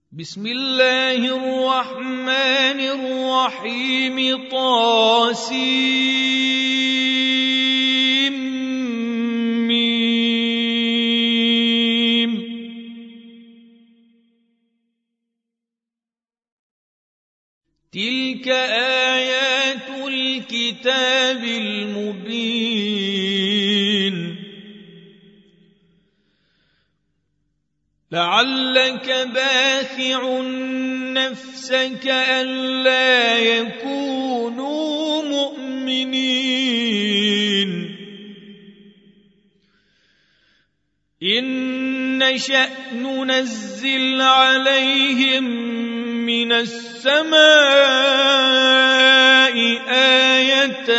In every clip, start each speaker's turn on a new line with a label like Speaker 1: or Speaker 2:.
Speaker 1: بسم الله الرحمن الرحيم طاسيم. تلك آيات الكتاب المبين. لعلك باخع نفسك ألا يكونوا مؤمنين إن نشأ ننزل عليهم من السماء آية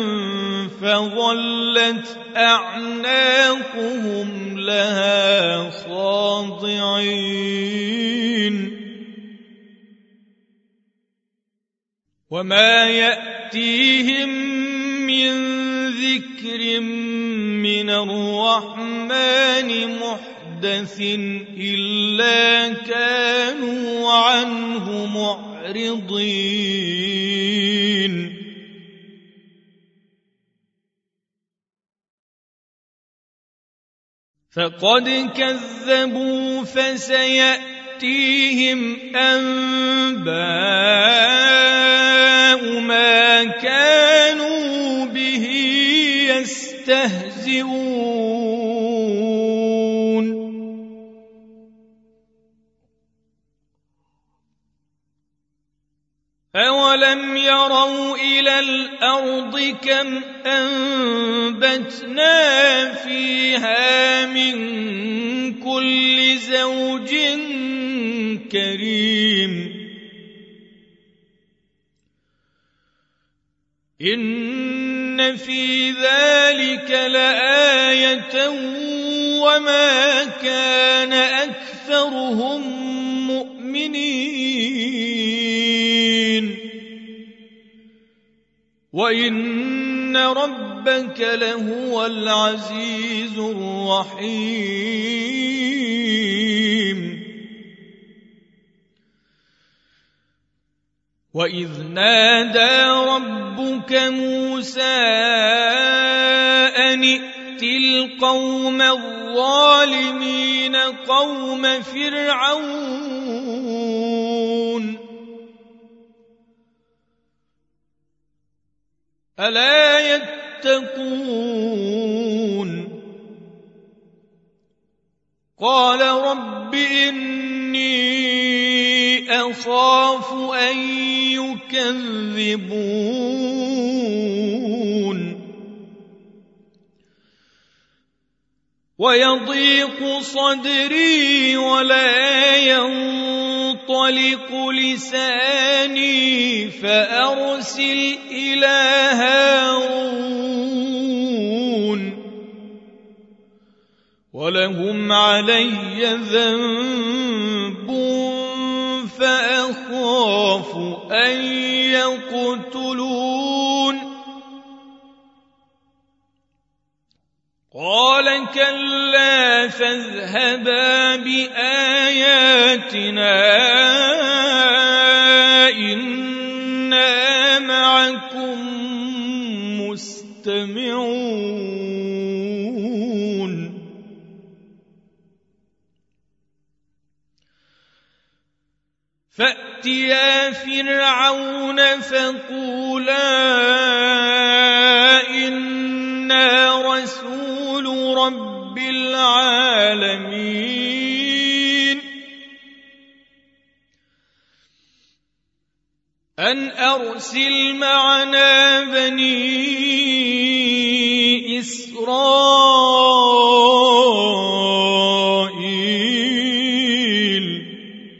Speaker 1: فظلت أعناقهم لها خاضعين وما يأتيهم من ذكر من الرحمن محدث إلا كانوا عنه معرضين. فقد كذبوا فسيأتيهم أنباء ما كانوا به يستهزئون. أولم يروا إلى الأرض كم أنبتنا فيها من كل زوج كريم إن في ذلك لآية وما كان أكثرهم مؤمنين وإن ربك لهو العزيز الرحيم. وإذ نادى ربك موسى أن ائت القوم الظالمين قوم فرعون ألا يتقون قال رب إني أخاف أن يكذبون ويضيق صدري ولا ينطلق لساني فأرسل إلى هارون ولهم علي ذنب فأخاف أن يقتلون قال كلا فاذهبا بآياتنا إنا معكم مستمعون. فأتيا فرعون فقولا إنا رسول رب العالمين أن أرسل معنا بني إسرائيل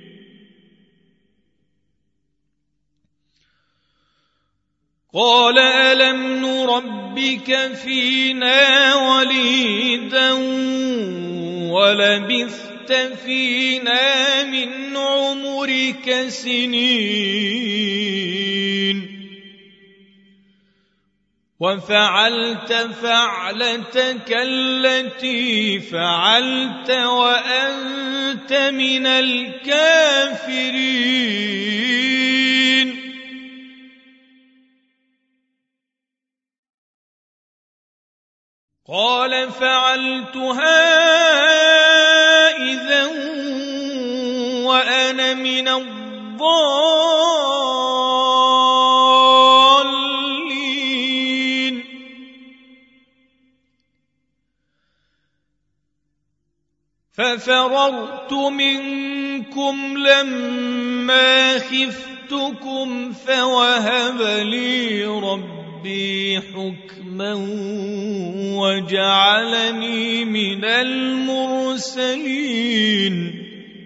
Speaker 1: قال ألم نربك فينا وليدا ولبثت فينا من عمرك سنين وفعلت فعلتك التي فعلت وأنت أنت من الكافرين قال فعلتها إذا وأنا من الضالين ففررت منكم لما خفتكم فوهب لي ربي حكما وجعلني من المرسلين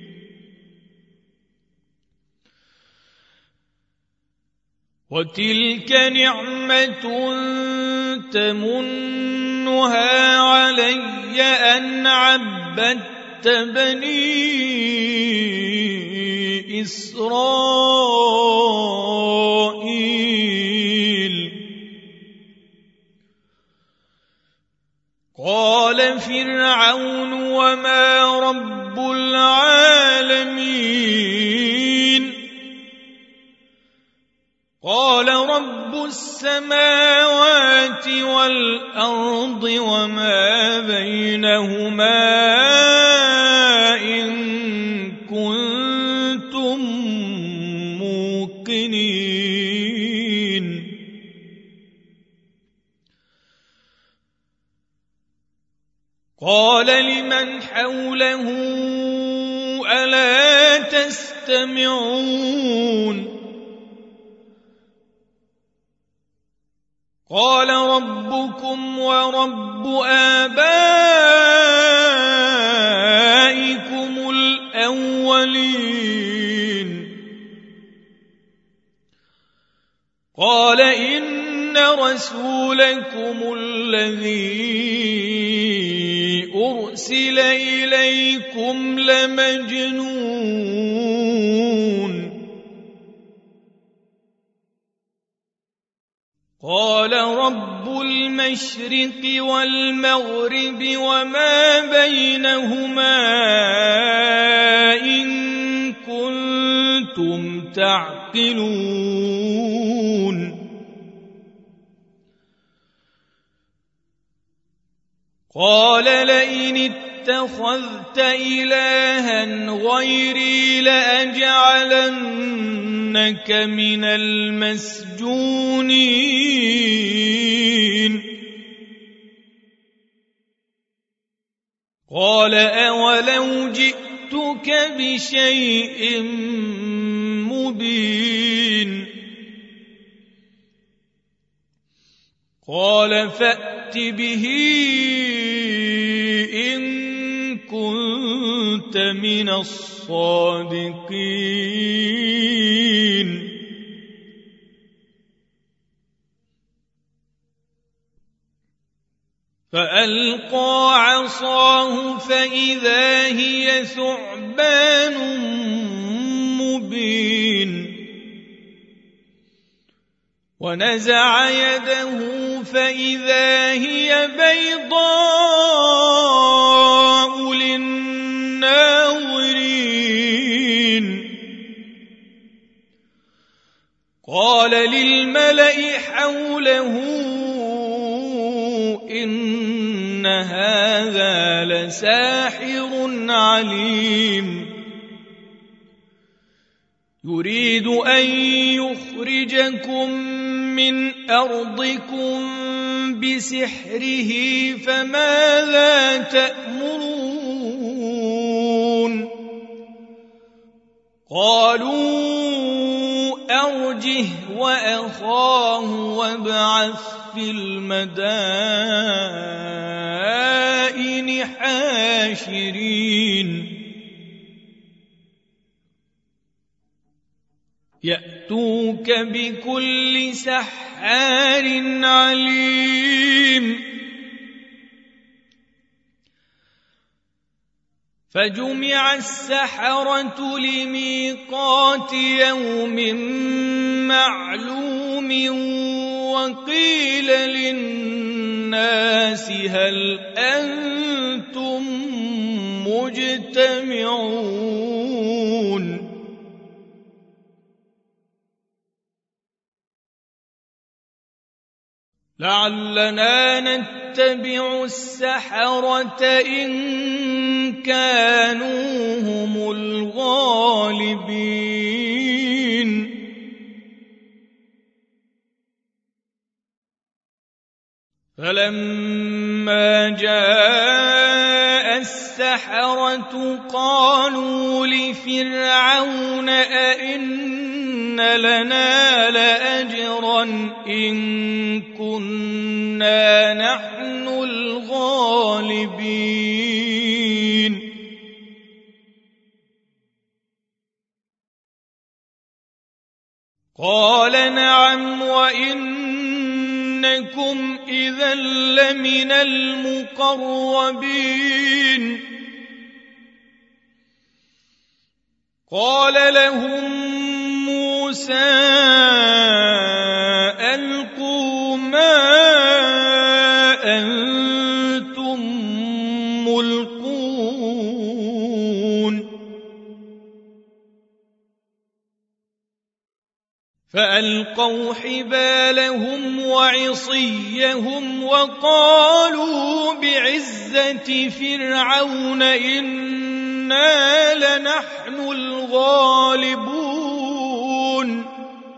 Speaker 1: وتلك نعمة تمنها علي أن عبدت بني إسرائيل قال فرعون وما رب العالمين قال رب السماوات والأرض وما بينهما إن كنتم موقنين قال لمن حوله ألا تستمعون قال ربكم ورب آبائكم الأولين قال إن رسولكم الذي أرسل إليكم لمجنون قال رب المشرق والمغرب وما بينهما إن كنتم تعقلون قال لئن اتخذت إلها غيري لأجعلنك من المسجونين قال أولو جئتك بشيء مبين قال فأت به إن كنت من الصادقين فألقى عصاه فإذا هي ثعبان مبين ونزع يده فإذا هي بيضاء للناظرين قال للملأ حوله إن هذا لساحر عليم يريد أن يخرجكم من أرضكم بسحره فماذا تأمرون قالوا أرجه وأخاه وابعث في المدائن حاشرين يأتوك بكل سحار عليم فجمع السحرة لميقات يوم معلوم وقيل للناس هل أنتم مجتمعون يجتمعون لعلنا نتبع السحرة إن كانوا هم الغالبين فلما جاء السحرة قالوا لفرعون أئن لنا لأجرا إن كنا نحن الغالبين قال نعم وإنكم إذا لمن المقربين قال لهم موسى ألقوا ما أنتم ملقون فألقوا حبالهم وعصيهم وقالوا بعزة فرعون إنا لنحن الغالبون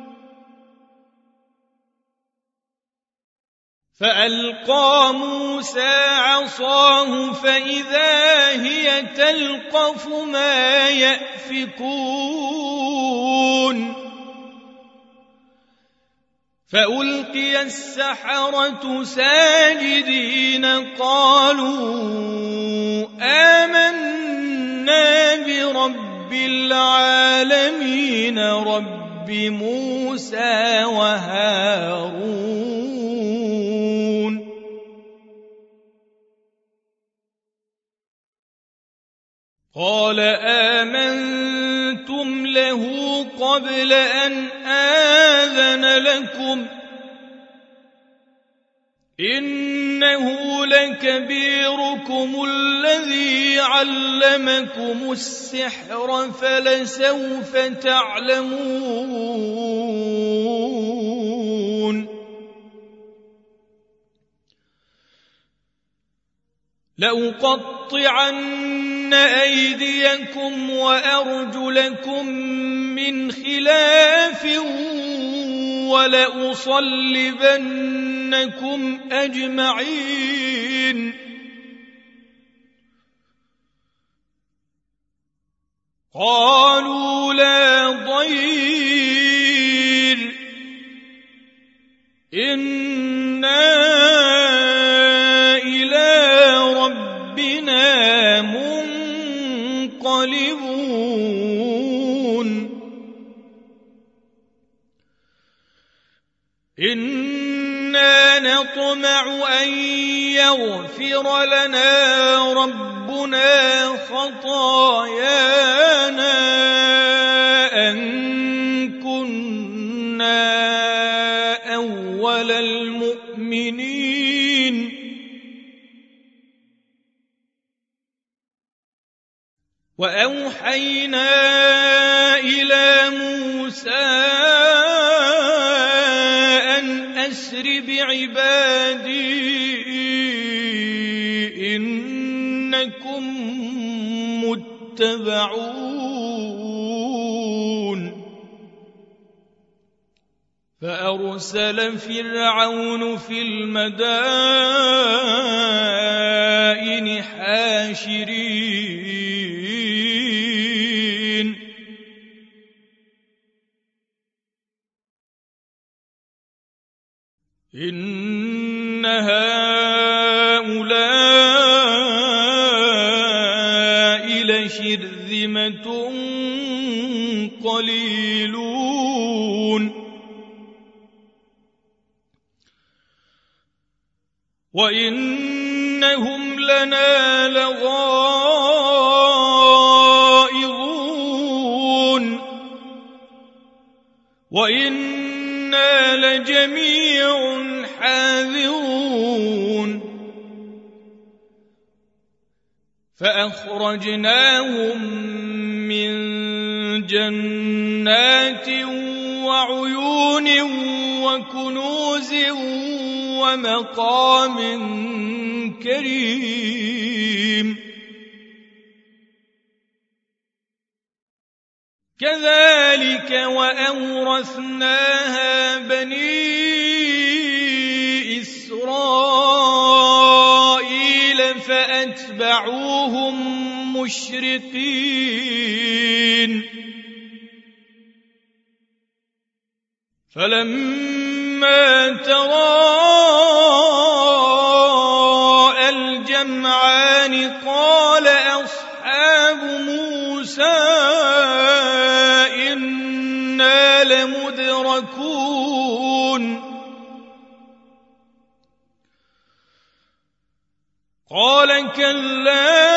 Speaker 1: فألقى موسى عصاه فإذا هي تلقف ما يأفكون فألقي السحرة ساجدين قالوا آمنا برب العالمين رب موسى وهارون قال آمنتم له قبل أن آذن لكم إنه لكبيركم الذي علمكم السحر فلسوف تعلمون لأقطعن أيديكم وأرجلكم من خلاف ولأصلبنكم أجمعين قالوا لا ضير إنا منقلبون إنا نطمع أن يغفر لنا ربنا خطايانا أن كنا أول المؤمنين وأوحينا إلى موسى أن أسر بعبادي إنكم متبعون فأرسل فرعون في المدائن حاشرين إن هؤلاء لشرذمة قليلون وإنهم لنا لغائظون وإنا لجميع حاذرون فأخرجناهم من جنات وعيون وكنوز ومقام كريم كذلك وأورثناها بني إسرائيل فأتبعوهم مشرقين فلما تراءى الجمعان قال أصحاب موسى إنا لمدركون قال كلا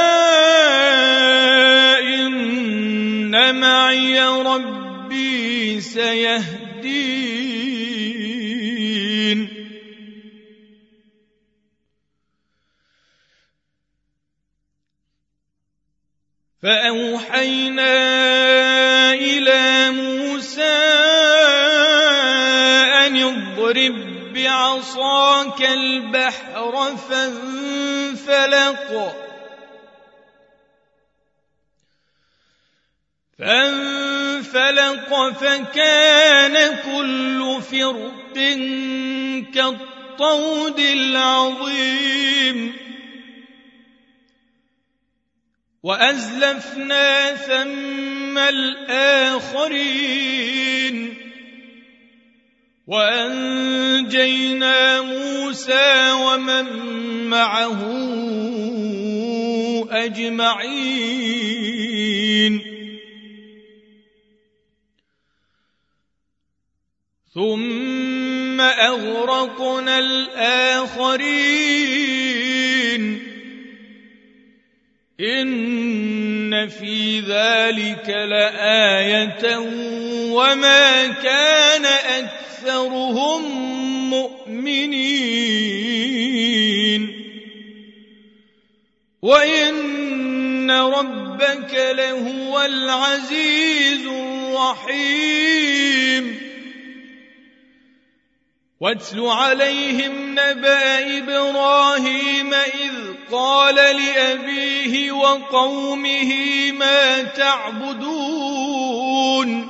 Speaker 1: إن معي ربي سيهدين فأوحينا إلى موسى أن اضرب بعصاك البحر فانفلق فكان كل فرق كالطود العظيم وأزلفنا ثم الآخرين وأنجينا موسى ومن معه أجمعين ثم أغرقنا الآخرين إن في ذلك لآية وما كان أكثرهم مؤمنين وإن ربك لهو العزيز الرحيم واتل عليهم نبأ إبراهيم إذ قال لأبيه وقومه ما تعبدون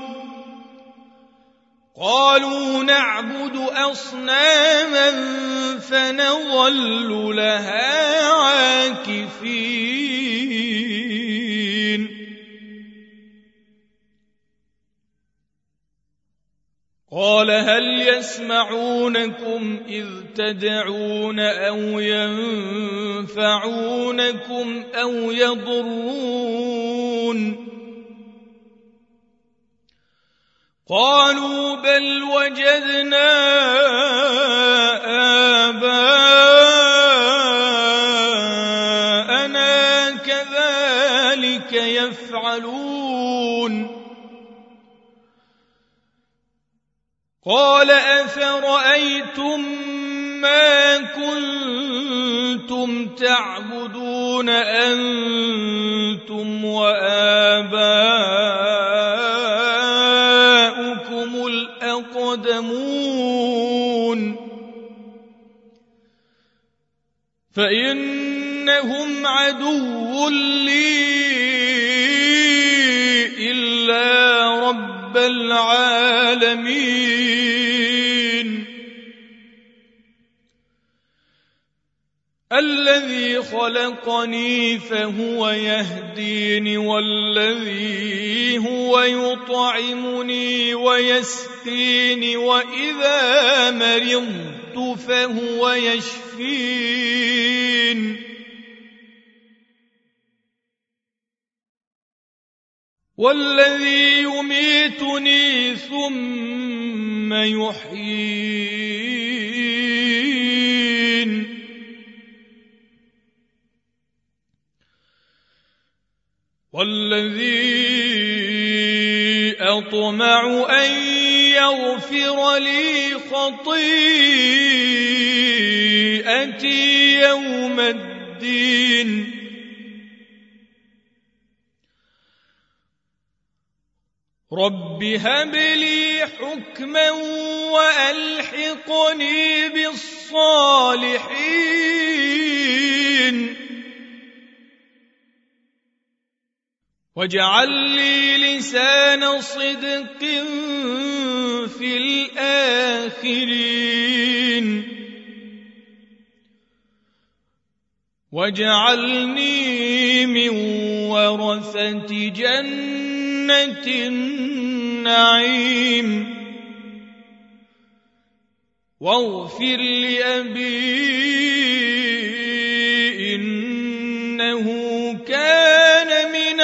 Speaker 1: قالوا نعبد أصناما فنظل لها عاكفين قال هل يسمعونكم إذ تدعون أو ينفعونكم أو يضرون قالوا بل وجدنا آباءنا كذلك يفعلون قال أفرأيتم ما كنتم تعبدون أنتم وآباؤكم الأقدمون فإنهم عدو لي إلا رب العالمين الذي خلقني فهو يهدين والذي هو يطعمني ويسقين وإذا مرضت فهو يشفين والذي يميتني ثم يحيين والذي أطمع أن يغفر لي خطيئتي يوم الدين رب هب لي حكما وألحقني بالصالحين واجعل لي لسان صدق في الآخرين واجعلني من ورثة جنة النعيم واغفر لأبي إنه كان من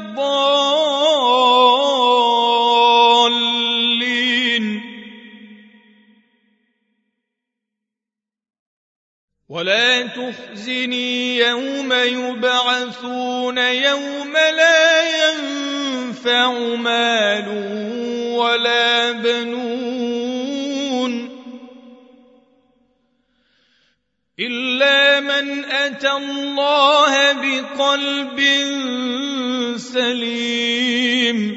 Speaker 1: الضالين ولا تخزني يوم يبعثون يوم لا ينفع مال ولا بنون إلا من أتى الله بقلب سليم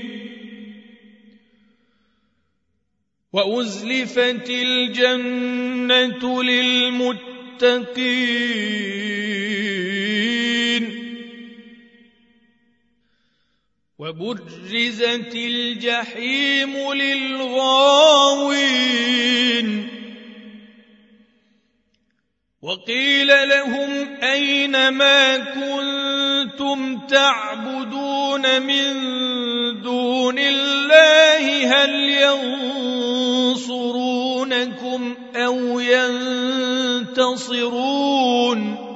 Speaker 1: وأزلفت الجنة للمتقين وبرزت الجحيم للغاوين وقيل لهم أين ما كنتم تعبدون من دون الله هل ينصرونكم أو ينتصرون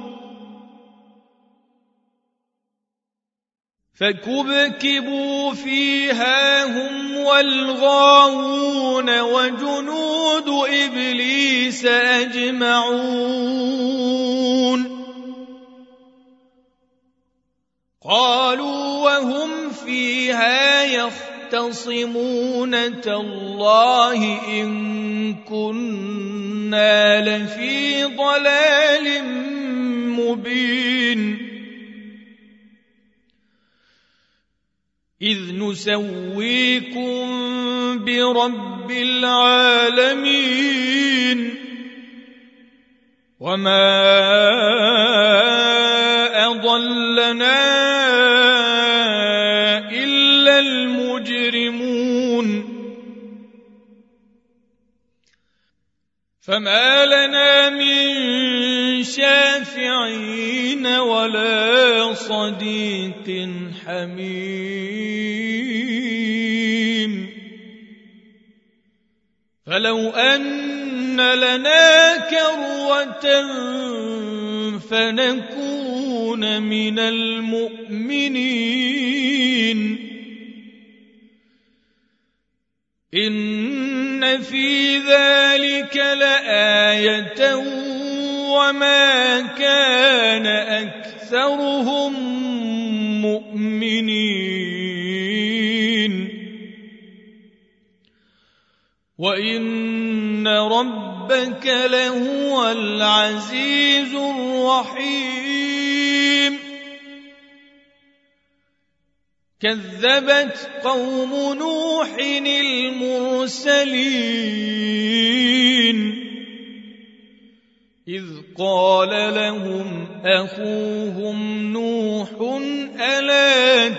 Speaker 1: فكبكبوا فيها هم والغاوون وجنود إبليس أجمعون قالوا وهم فيها يختصمون تالله إن كنا لفي ضلال مبين إذ نسويكم برب العالمين وما أضلنا إلا المجرمون فما لنا من شافعين ولا صديق حميم فلو أن لنا كروة فنكون من المؤمنين إن في ذلك لآية وما كان أكثرهم مؤمنين وإن ربك لهو العزيز الرحيم كذبت قوم نوح المرسلين إذ قال لهم أخوهم نوح ألا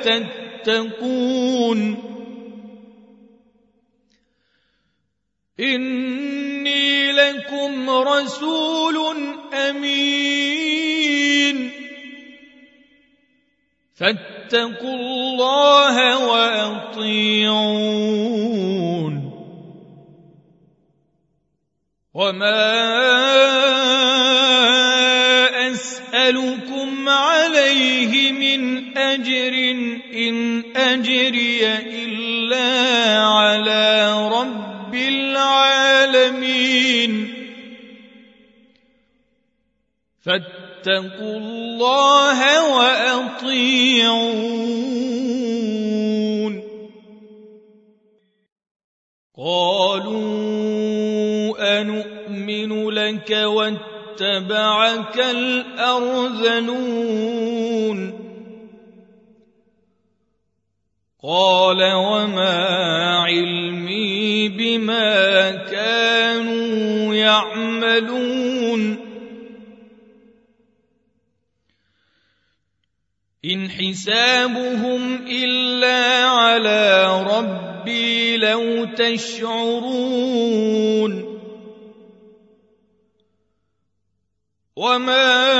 Speaker 1: تتقون إني لكم رسول أمين فاتقوا الله وأطيعون وما أسألكم عليه من أجر إن أجري إلا على رب العالمين فاتقوا الله وأطيعون قالوا أنؤمن لك واتبعك الأرذلون قال وما علمي بما كانوا يعملون إن حسابهم إلا على ربي لو تشعرون وما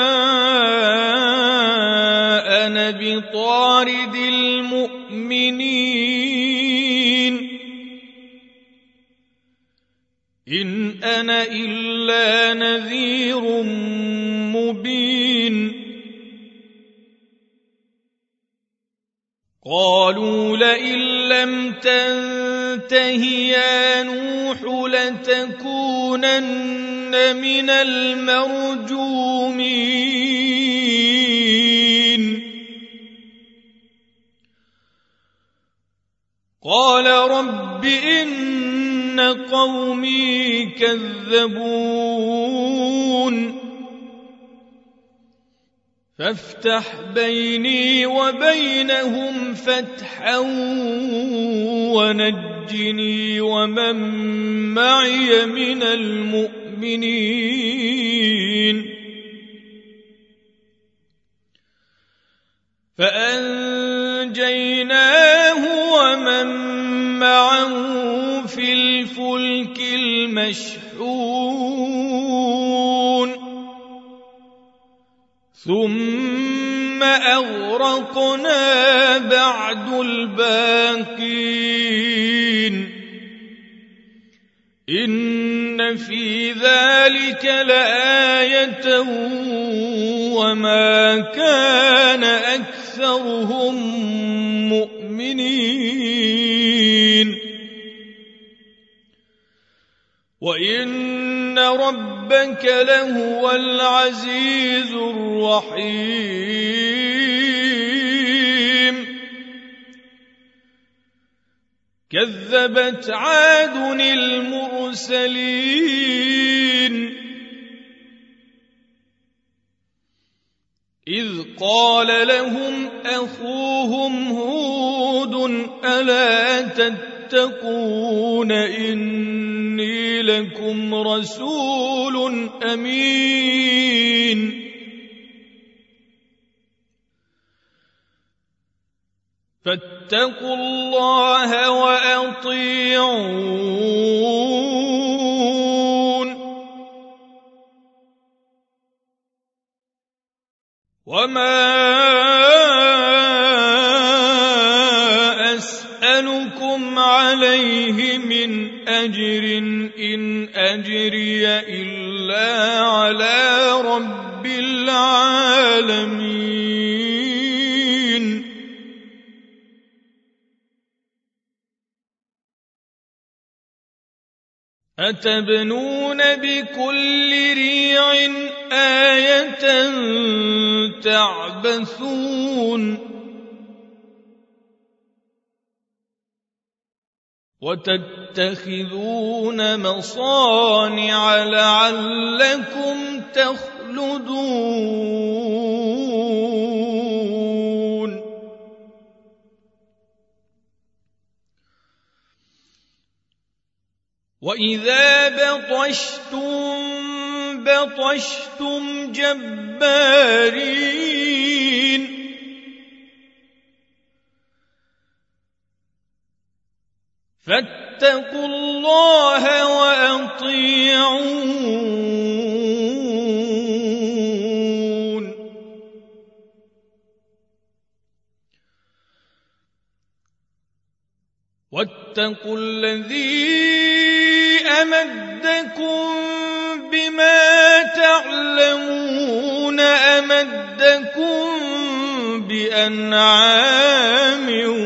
Speaker 1: أنا بطارد المؤمنين إن أنا إلا نذير مبين قالوا لئن لم تنته يا نوح لتكونن من المرجومين قال رب إن قومي كذبون فافتح بيني وبينهم فتحا ونجني ومن معي من المؤمنين فأنجيناه ومن معه في الفلك المشحون ثم أغرقنا بعد الباقين إن في ذلك لآية وما كان أكثرهم مؤمنين وإن ربك لهو العزيز الرحيم كذبت عاد المرسلين إذ قال لهم أخوهم هود ألا تتقون إني لكم رسول أمين فاتقوا الله وأطيعون وما أسألكم عليه من أجر إن أجري إلا على رب العالمين أتبنون بكل ريع آية تعبثون وتتخذون مصانع لعلكم تخلدون وإذا بطشتم جبارين فاتقوا الله وأطيعون واتقوا الذي أمدكم بما تعلمون أمدكم بأنعام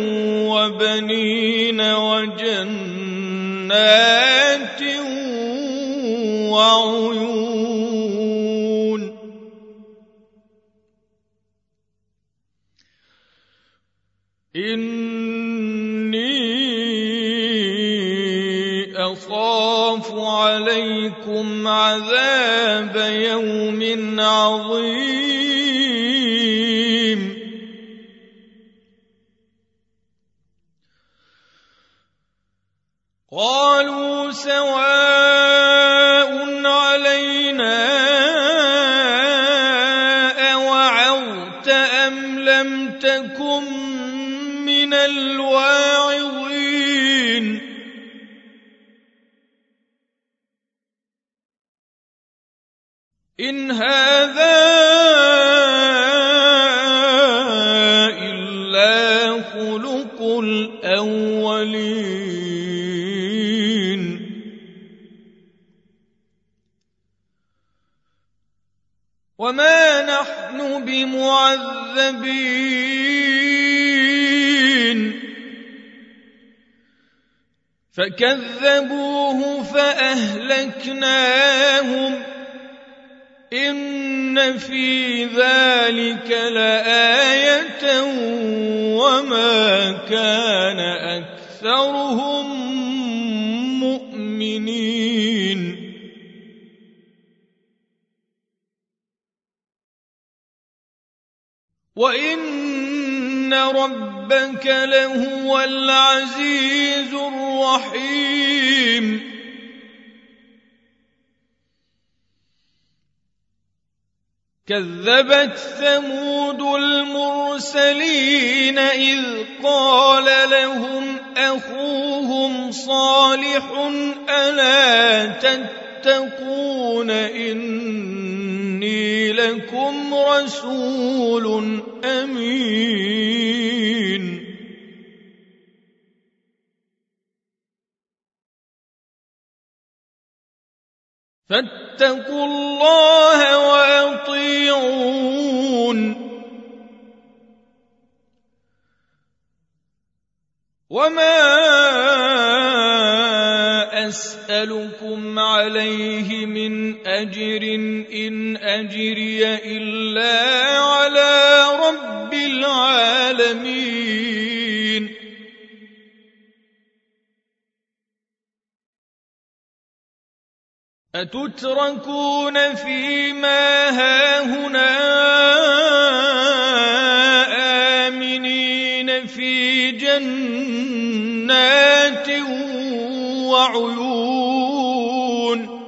Speaker 1: وبنين وجنات وعيون أخاف عليكم عذاب يوم عظيم قالوا سواء علينا أوعظت أم لم تكن من الواعظين إن هذا إلا خلق الأولين وما نحن بمعذبين فكذبوه فأهلكناهم إن في ذلك لآية وما كان أكثرهم مؤمنين وإن ربك لهو العزيز الرحيم كذبت ثمود المرسلين إذ قال لهم أخوهم صالح ألا تتقون إني لكم رسول أمين فاتقوا الله وأطيعون وما أسألكم عليه من أجر إن أجري إلا على رب العالمين أتتركون فيما هاهنا آمنين في جنات وعيون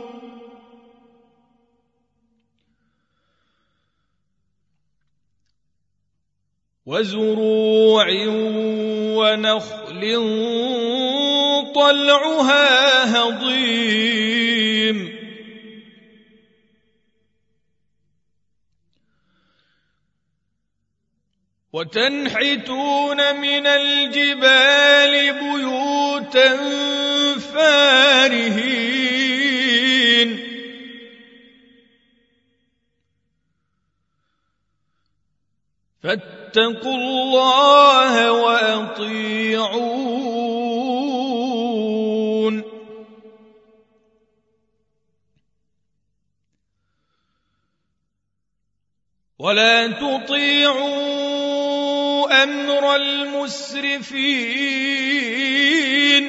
Speaker 1: وزروع ونخل طلعها هضيم وتنحتون من الجبال بيوتا فارهين فاتقوا الله وأطيعون ولا تطيعوا أمر المسرفين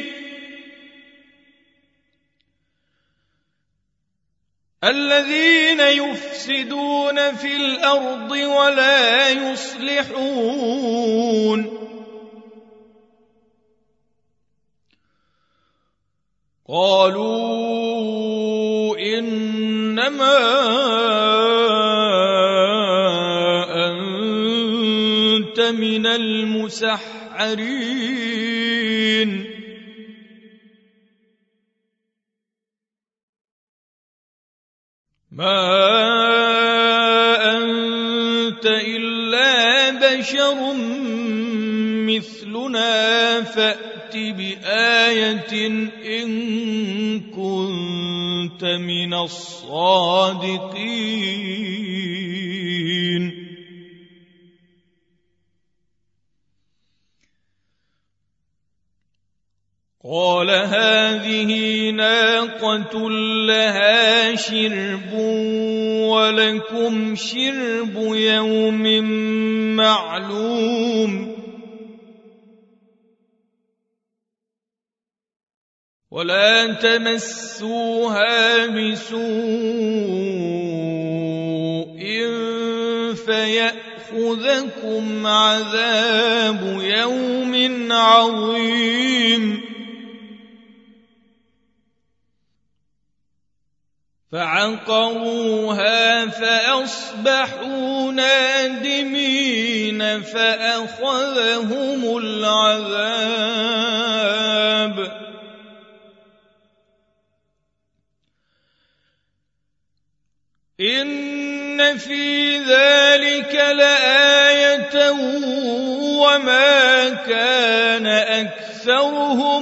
Speaker 1: الذين يفسدون في الأرض ولا يصلحون قالوا إنما أنت من المسحرين ما أنت إلا بشر مثلنا فأت بآية إن كنت من الصادقين قال هذه ناقة لها شرب ولكم شرب يوم معلوم ولا تمسوها بسوء فيأخذكم عذاب يوم عظيم فعقروها فأصبحوا نادمين فأخذهم العذاب إن في ذلك لآية وما كان أكثرهم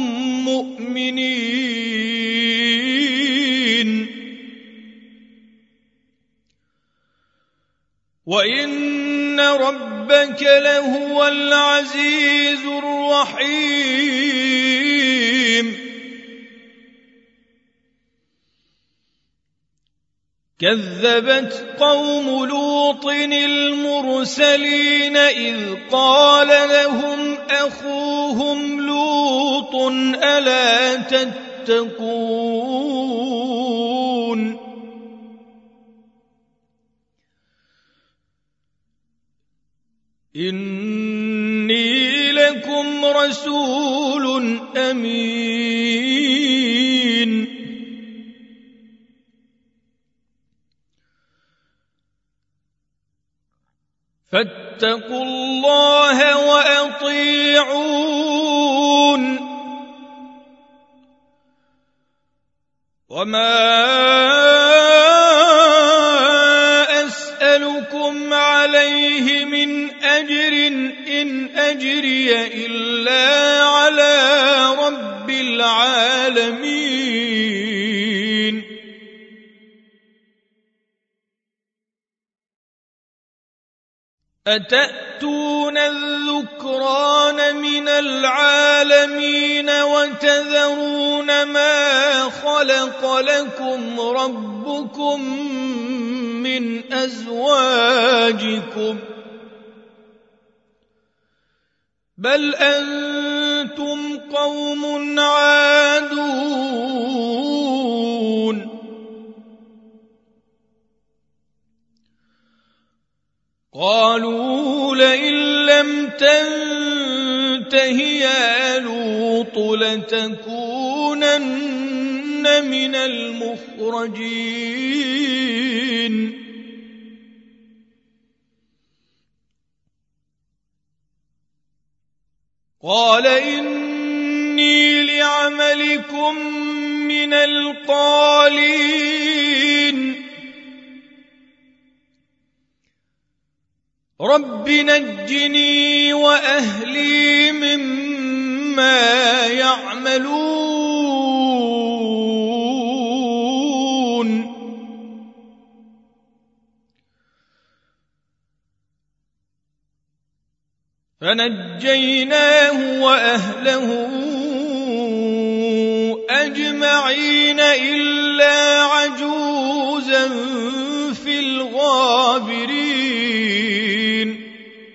Speaker 1: مؤمنين وإن ربك لهو العزيز الرحيم كذبت قوم لوط المرسلين إذ قال لهم أخوهم لوط ألا تتقون إني لكم رسول أمين فاتقوا الله وأطيعون وما أسألكم عليه من أجر إن أجري إلا على رب العالمين أتأتون الذكران من العالمين وتذرون ما خلق لكم ربكم من أزواجكم بل أنتم قوم عادون قالوا لئن لم تنته يا لوط لتكونن من المخرجين قال إني لعملكم من القالين رب نجني وأهلي مما يعملون فنجيناه وأهله أجمعين إلا عجوزا في الغابرين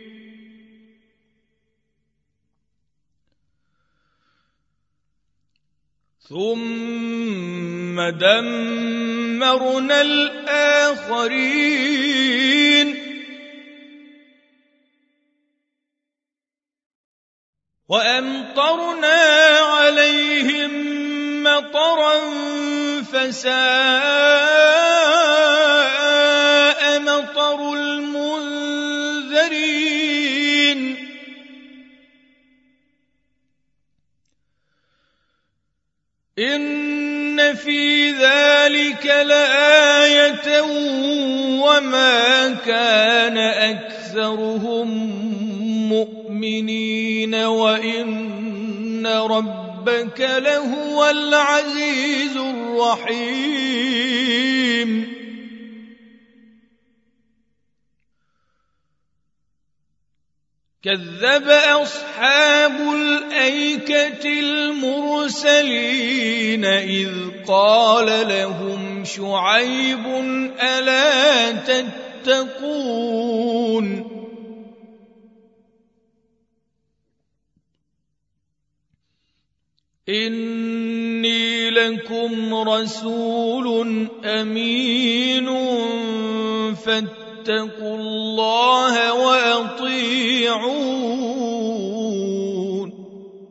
Speaker 1: ثم دمرنا الآخرين وأمطرنا عليهم مطرا فساء مطر المنذرين إن في ذلك لآية وما كان أكثرهم مؤمنين وإن ربك لهو العزيز الرحيم كذب أصحاب الأيكة المرسلين إذ قال لهم شعيب ألا تتقون إني لكم رسول أمين فاتقوا الله وأطيعون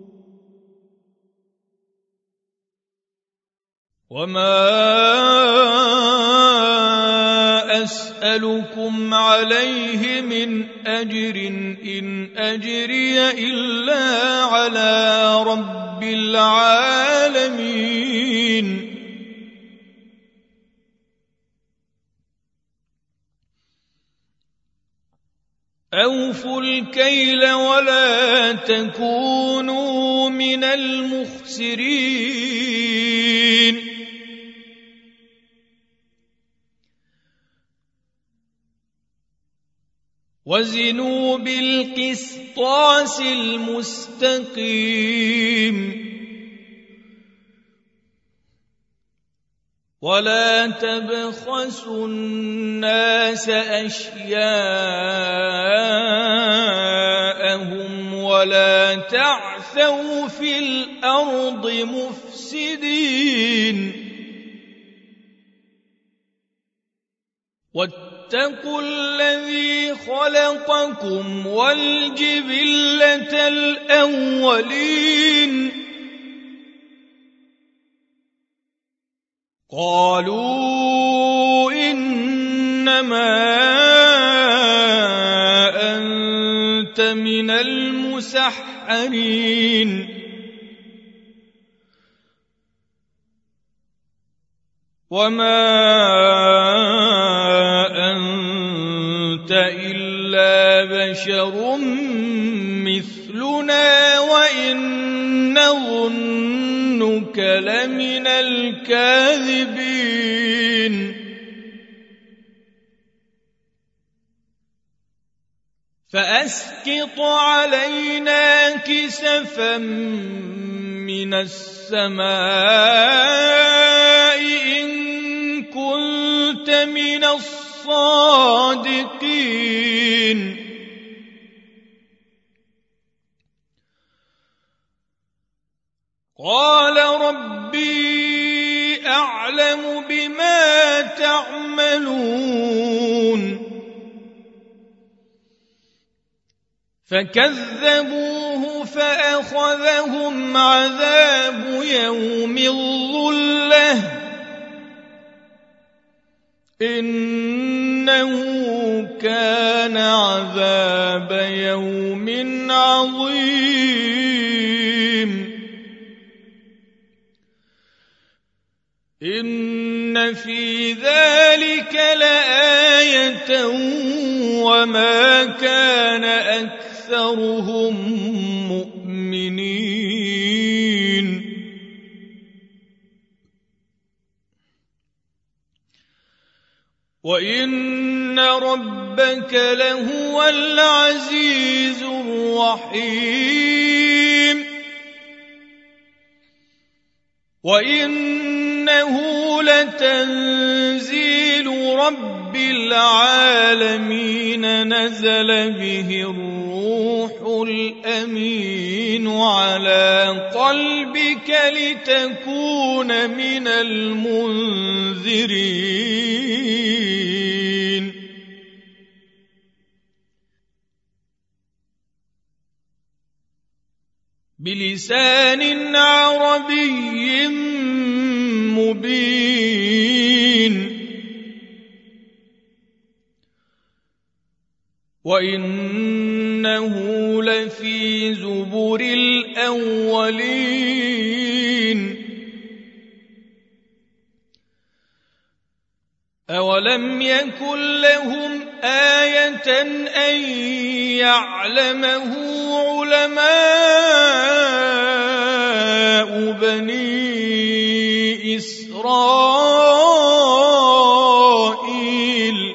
Speaker 1: وما أسألكم عليه من أجر إن أجري إلا على رب العالمين أوفوا الكيل ولا تكونوا من المخسرين وزنوا بالقسطاس المستقيم ولا تبخسوا الناس أشياءهم ولا تعثوا في الأرض مفسدين واتقوا الذي خلقكم والجبلة الأولين قالوا إنما أنت من المسحرين وما أنت إلا بشر مثلنا وإن نظنك لمن الكاذبين فأسقط علينا كسفا من السماء إن كنت من الصادقين قال ربي أعلم بما تعملون فكذبوه فأخذهم عذاب يوم الظلة إنه كان عذاب يوم عظيم إن في ذلك لآية وما كان أكثرهم مؤمنين وإن ربك لهو العزيز الرحيم وإنه لتنزيل رب العالمين نزل به الروح الأمين على قلبك لتكون من المنذرين بلسان عربي مبين وإنه لفي زبر الأولين أولم يكن لهم آية أن يعلمه علماء بني إسرائيل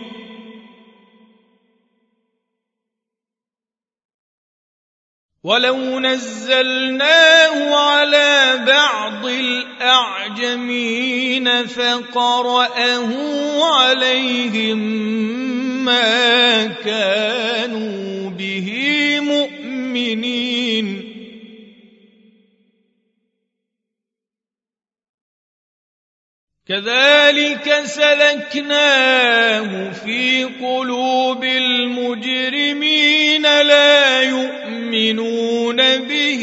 Speaker 1: ولو نزلناه على بعض الأعجمين فقرأه عليهم ما كانوا به مؤمنين كذلك سلكناه في قلوب المجرمين لا يؤمنون به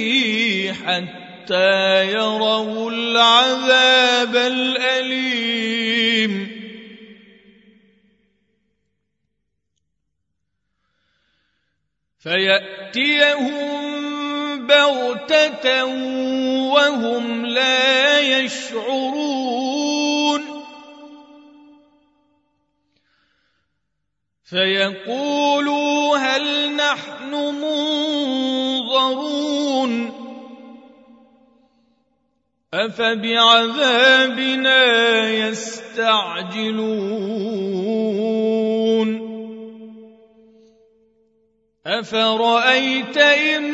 Speaker 1: حتى يروا العذاب الأليم فيأتيهم بغتة وهم لا يشعرون فيقولوا هل نحن منظرون أفبعذابنا يستعجلون أفرأيت إن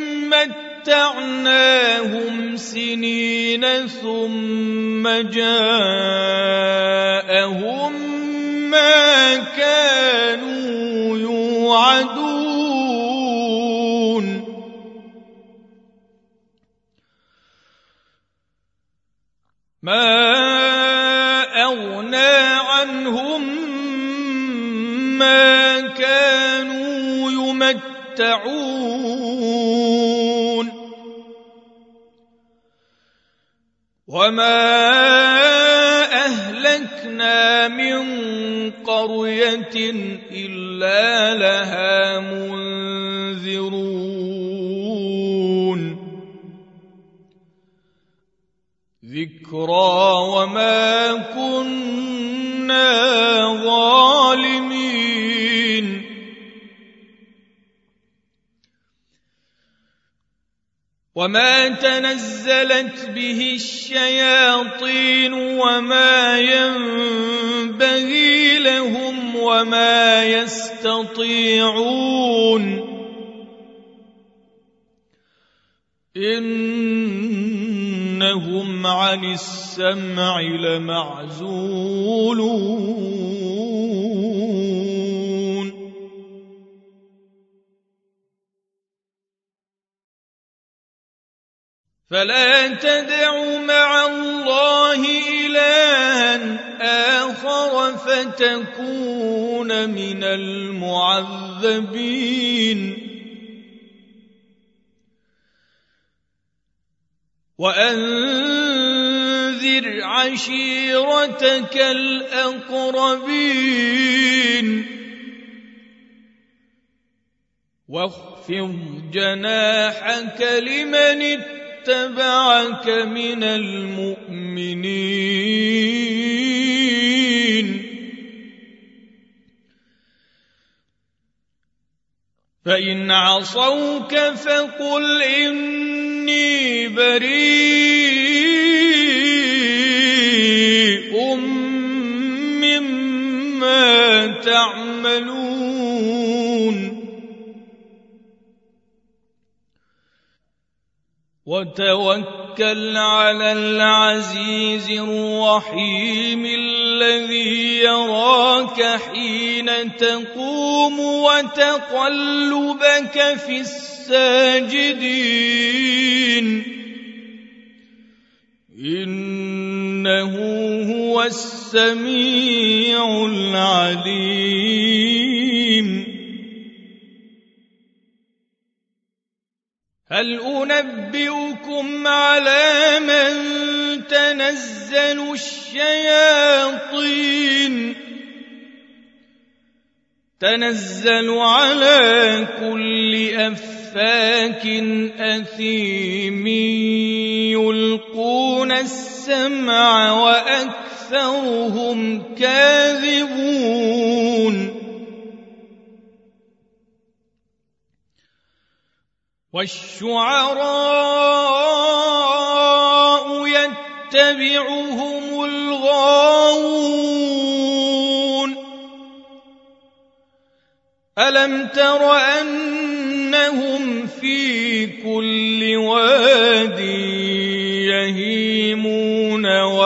Speaker 1: متعناهم سنين ثم جاءهم ما كانوا يوعدون ما أغنى عنهم ما كانوا يمتعون وما أهلكنا من قرية إلا لها منذرون ذكرى وما كنا ظالمين وما تنزلت به الشياطين وما ينبغي لهم وما يستطيعون إنهم عن السمع لمعزولون فلا تدع مع الله إلها آخر فتكون من المعذبين وأنذر عشيرتك الأقربين واخفض جناحك لمن اتبعك من المؤمنين فإن عصوك فقل إني بريء مما تعملون وتوكل على العزيز الرحيم الذي يراك حين تقوم وتقلبك في الساجدين إنه هو السميع العليم هل أنبئكم على من تنزل الشياطين تنزل على كل أفاك أثيم يلقون السمع وأكثرهم كاذبون والشعراء يتبعهم الغاوون ألم تر أنهم في كل واد يهيمون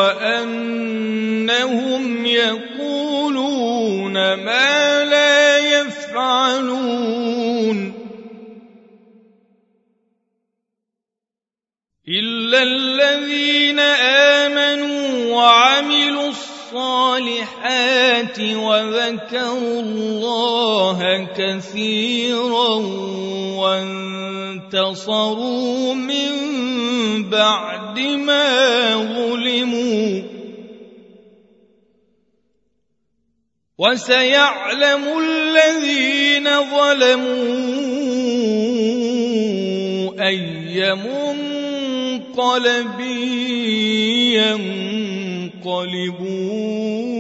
Speaker 1: وأنهم يقولون ما لا يفعلون إلا الذين آمنوا وعملوا الصالحات وذكروا الله كثيرا وانتصروا من بعد ما ظلموا وسيعلم الذين ظلموا أي منقلب ينقلبون.